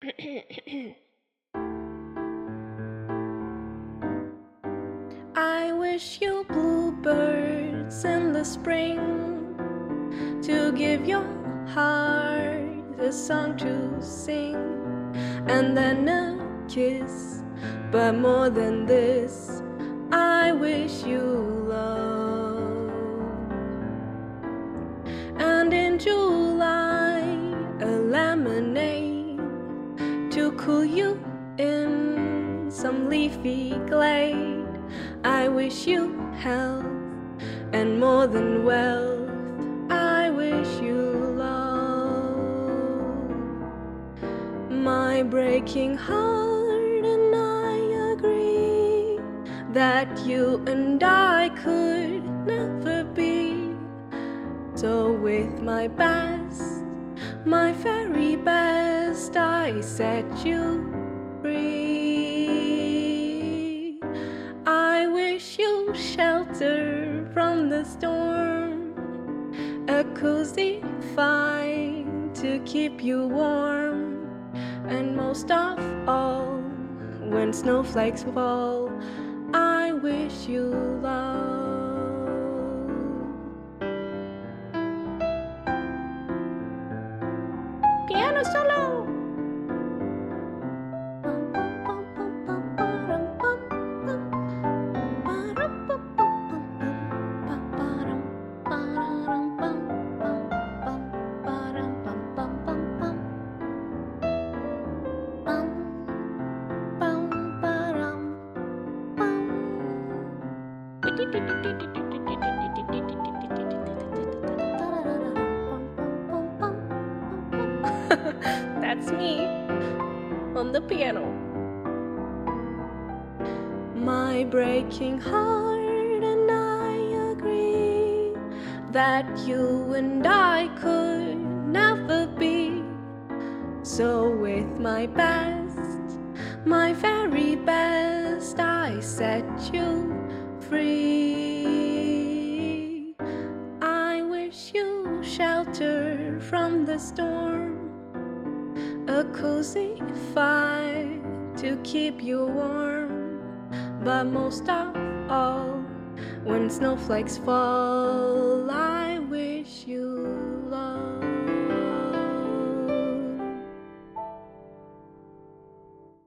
I wish you bluebirds in the spring to give your heart a song to sing, and then a kiss. But more than this, I wish you love. And in July, a lemonade to cool you in some leafy glade. I wish you health, and more than wealth, I wish you love. My breaking heart and I agree that you and I could never be. So with my best, my very best, I set you free. I wish you shelter from the storm, a cozy fire to keep you warm, and most of all, when snowflakes fall, I wish you love. Piano solo. That's me on the piano. My breaking heart and I agree that you and I could never be. So with my best, my very best, I set you free. I wish you shelter from the storm, a cozy fire to keep you warm, but most of all, when snowflakes fall, I wish you